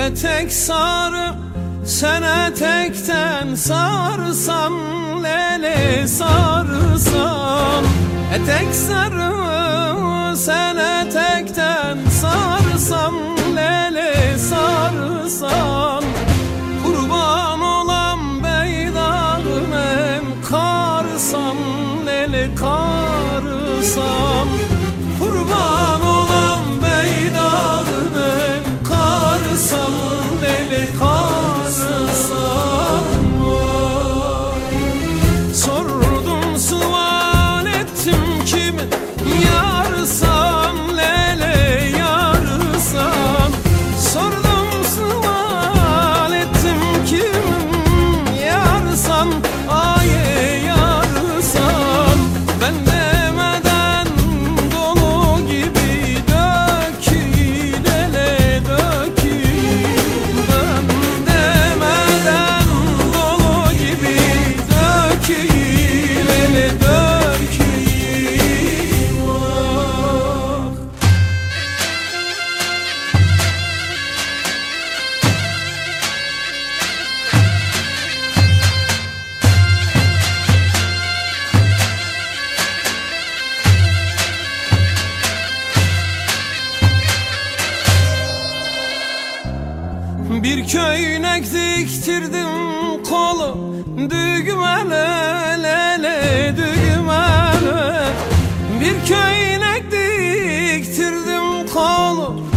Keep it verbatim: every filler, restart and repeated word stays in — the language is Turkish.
etek sarı, sen etekten sarsan, lele sarsan. Etek sarı, sen etekten sarsan, lele sarsan. Kurban olan beydağım em karsan, lele karsan. Kurban olan beydağım em karsan, lele karsan. Sordum sual ettim kimi yarsan, lele yarsan. Sordum sual ettim kim yarsan, aye yarsan. Ben demeden dolu gibi dökül, lele dökül. Ben demeden dolu gibi dökül, lele dökül. Bir köynek diktirdim kolu düğmele, lele düğmele. Bir köynek diktirdim kolu